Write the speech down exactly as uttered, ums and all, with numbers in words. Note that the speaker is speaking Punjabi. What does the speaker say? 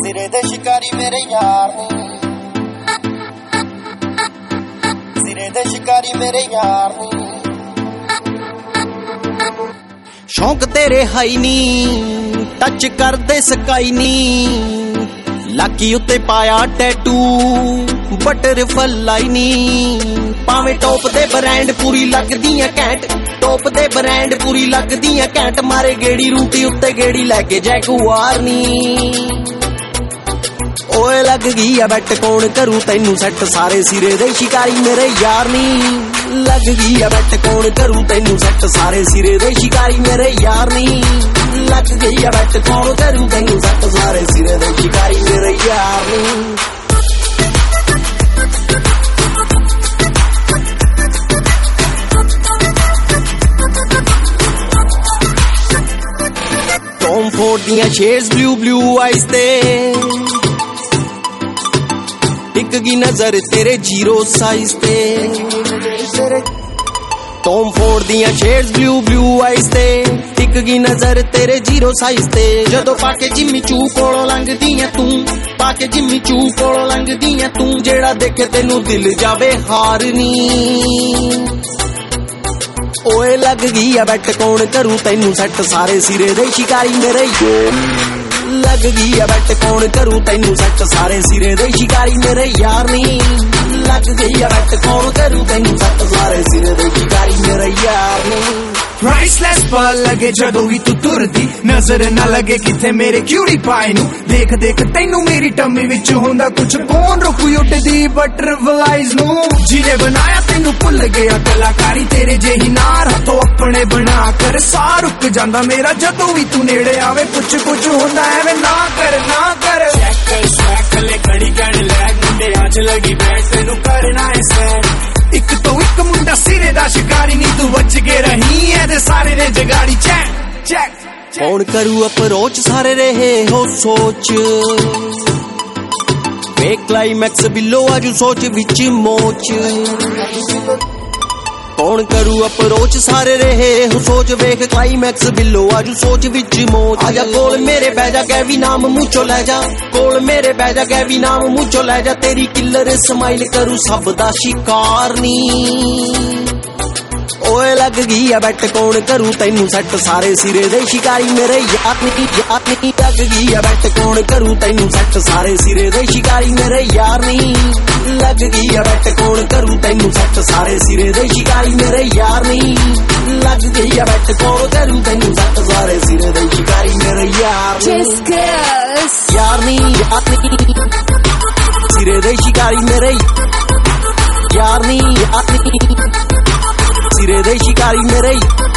ਸਿਰੇ ਦੇ ਸ਼ਿਕਾਰੀ ਮੇਰੇ ਯਾਰ ਨੀ, ਸਿਰੇ ਦੇ ਸ਼ਿਕਾਰੀ ਮੇਰੇ ਯਾਰ ਨੀ। ਸ਼ੌਂਕ ਤੇਰੇ ਹਾਈ ਨੀ, ਟੱਚ ਕਰਦੇ ਸਕਾਈ ਨੀ, ਲਾਕੀ ਉੱਤੇ ਪਾਇਆ ਟੈਟੂ ਬਟਰਫਲਾਈ ਨੀ। ਭਾਵੇਂ ਟੌਪ ਦੇ ਬ੍ਰਾਂਡ ਪੂਰੀ ਲੱਗਦੀਆਂ ਘੈਂਟ, ਟੌਪ ਦੇ ਬ੍ਰਾਂਡ ਪੂਰੀ ਲੱਗਦੀਆਂ ਘੈਂਟ, ਮਾਰੇ ਗੇੜੀ ਰੂਟੀ ਉੱਤੇ ਗੇੜੀ ਲੈ ਕੇ ਜੈਗੁਆਰ ਨੀ। ਓਏ ਲੱਗ ਗਈ ਆ ਬੈਟ ਕੌਣ ਕਰੂ ਤੈਨੂੰ ਸੈੱਟ, ਸਾਰੇ ਸਿਰੇ ਦੇ ਸ਼ਿਕਾਰੀ ਮੇਰੇ ਯਾਰ ਨੀ। ਲੱਗ ਗਈ ਆ ਬੈਟ ਕੌਣ ਕਰੂ ਤੈਨੂੰ ਸੈੱਟ, ਸਾਰੇ ਸਿਰੇ ਦੇ ਸ਼ਿਕਾਰੀ ਮੇਰੇ ਯਾਰ ਨੀ। ਲੱਗ ਗਈ ਆ ਬੈਟ ਕੌਣ ਕਰੂ ਤੈਨੂੰ ਸੈੱਟ, ਸਾਰੇ ਸਿਰੇ ਦੇ ਸ਼ਿਕਾਰੀ ਮੇਰੇ ਯਾਰ ਨੀ। ਟੌਮ ਫੋਰਡ ਦੀਆਂ ਸ਼ੇਡਸ ਬਲੂ ਬਲੂ ਆਈਜ਼ ਤੇ ਟਿਕ ਗਈ ਨਜ਼ਰ ਤੇਰੇ ਜ਼ੀਰੋ ਸਾਈਜ਼ ਤੇ। ਟੌਮ ਫੋਰਡ ਦੀਆਂ ਸ਼ੇਡਸ ਬਲੂ ਬਲੂ ਆਈਜ਼ ਤੇ ਟਿਕ ਗਈ ਨਜ਼ਰ ਤੇਰੇ ਜ਼ੀਰੋ ਸਾਈਜ਼ ਤੇ। ਜਦੋਂ ਪਾ ਕੇ ਜਿੰਮੀ ਚੂ ਕੋਲੋਂ ਲੰਘਦੀ ਐ ਤੂੰ, ਪਾ ਕੇ ਜਿੰਮੀ ਚੂ ਕੋਲੋਂ ਲੰਘਦੀ ਐ ਤੂੰ, ਜਿਹੜਾ ਦੇਖੇ ਤੈਨੂੰ ਦਿਲ ਜਾਵੇ ਹਾਰ ਨੀ। ਓਏ ਲੱਗ ਗਈ ਆ ਬੈਟ ਕੌਣ ਕਰੂ ਤੈਨੂੰ ਸੈੱਟ, ਸਾਰੇ ਸਿਰੇ ਦੇ ਸ਼ਿਕਾਰੀ ਮੇਰੇ ਯਾਰ। ਲੱਗ ਗਈ ਆ ਬੈਟ ਕੌਣ ਕਰੂ ਤੈਨੂੰ ਸੈੱਟ, ਸਾਰੇ ਸਿਰੇ ਦੇ ਸ਼ਿਕਾਰੀ ਮੇਰੇ ਯਾਰ ਨੀ। ਲੱਗ ਗਈ ਆ ਬੈਟ ਕੌਣ ਕਰੂ ਤੈਨੂੰ ਸੈੱਟ, ਸਾਰੇ ਸਿਰੇ ਦੇ ਸ਼ਿਕਾਰੀ ਮੇਰੇ ਯਾਰ ਨੀ। ਪ੍ਰਾਈਸਲੈਸ ਪਾ ਲਗੇ ਜਦੋਂ ਵੀ ਤੂੰ ਤੁਰਦੀ, ਨਜ਼ਰ ਨਾ ਲਗੇ ਕਿਥੇ ਮੇਰੇ ਕਿਊਰੀ ਪਾਏ ਨੂੰ। ਦੇਖ ਦੇਖ ਤੈਨੂੰ ਮੇਰੀ ਟੰਮੀ ਵਿੱਚ ਹੁੰਦਾ ਕੁਛ, ਕੌਣ ਰੁਕ ਉੱਡਦੀ ਬਟਰਫਲਾਈਜ਼ ਨੂੰ। ਜਿਹਨੇ ਬਣਾਇਆ ਤੈਨੂੰ ਭੁੱਲ ਗਿਆ ਕਲਾਕਾਰੀ, ਤੇਰੇ ਜਿਹੀ ਨਾਰ ਹੱਥੋਂ ਆਪਣੇ ਬਣਾ ਕਰ ਸਾਹ ਰੁਕ ਜਾਂਦਾ ਮੇਰਾ ਜਦੋਂ ਵੀ ਤੂੰ ਨੇੜੇ ਆਵੇ। ਕੁਛ ਕੁਛ ਹੁੰਦਾ ਐਵੇਂ ਨਾ ਕਰ ਨਾ ਕਰ। ਚੈੱਕ ਕਰ ਸਵੈਕ ਥੱਲੇ ਖੜੀ ਕਰ ਲੈਗ, ਮੁੰਡੇ ਅੱਜ ਲੱਗੀ ਬੈਠ ਤੈਨੂੰ ਕਰਨਾ ਹੈ ਸੈਰ। ਇੱਕ ਤੋਂ ਇੱਕ ਮੁੰਡਾ ਸਿਰੇ ਦਾ ਸ਼ਿਕਾਰੀ ਨੀ, ਤੂੰ ਬਚ ਕੇ ਰਹੀ ਐ ਤੇ ਸਾਰੇ ਨੇ ਜਗਾੜੀ। ਚੈੱਕ ਚੈੱਕ ਕੌਣ ਕਰੂ ਅਪਰੋਚ, ਸਾਰੇ ਰਹੇ ਹੋ ਸੋਚ। ਵੇ ਕਲਾਈਮੈਕਸ ਬਿੱਲੋ ਆਜੂ ਸੋਚ ਵਿੱਚ ਮੋਚ। ਕੌਣ ਕਰੂ ਅਪਰੋਚ, ਸਾਰੇ ਰਹੇ ਹੋ ਸੋਚ। ਵੇਖ ਕਲਾਈਮੈਕਸ ਬਿੱਲੋ ਆਜੂ ਸੋਚ ਵਿੱਚ ਮੋਚ। ਆਜਾ ਕੋਲ ਮੇਰੇ ਬਹਿ ਜਾ ਗੈਵੀ ਨਾਮ ਮੂੰਚੋ ਲੈ ਜਾ, ਕੋਲ ਮੇਰੇ ਬਹਿ ਜਾ ਗੈਵੀ ਨਾਮ ਮੂੰਚੋ ਲੈ ਜਾ। ਤੇਰੀ ਕਿੱਲਰ ਸਮਾਈਲ ਕਰੂ ਸਭ ਦਾ ਸ਼ਿਕਾਰ ਨੀ। ਓਏ ਲੱਗ ਗਈ ਆ ਬੈਟ ਕੌਣ ਕਰੂ ਤੈਨੂੰ ਸੈੱਟ, ਸਾਰੇ ਸਿਰੇ ਦੇ ਸ਼ਿਕਾਰੀ ਮੇਰੇ ਯਾਰ ਨੀ। ਯਾਰ ਨੀ ਲੱਗ ਗਈ ਆ ਬੈਟ ਕੌਣ ਕਰੂ ਤੈਨੂੰ ਸੈੱਟ, ਸਾਰੇ ਸਿਰੇ ਦੇ ਸ਼ਿਕਾਰੀ ਮੇਰੇ ਯਾਰ ਨੀ। ਲੱਗ ਗਈ ਆ ਬੈਟ ਕੌਣ ਕਰੂ ਤੈਨੂੰ ਸੈੱਟ, ਸਾਰੇ ਸਿਰੇ ਦੇ ਸ਼ਿਕਾਰੀ ਮੇਰੇ ਯਾਰ ਨੀ। ਲੱਗ ਗਈ ਆ ਬੈਟ ਕੌਣ ਕਰੂ ਤੈਨੂੰ ਸੈੱਟ, ਸਾਰੇ ਸਿਰੇ ਦੇ ਸ਼ਿਕਾਰੀ ਮੇਰੇ ਯਾਰ ਨੀ। ਯਾਰ ਨੀ ਯਾਰ ਨੀ ਸਿਰੇ ਦੇ ਸ਼ਿਕਾਰੀ ਮੇਰੇ ਯਾਰ ਨੀ। ਯਾਰ ਨੀ ਸਿਰੇ ਦੇ ਸ਼ਿਕਾਰੀ ਮੇਰੇ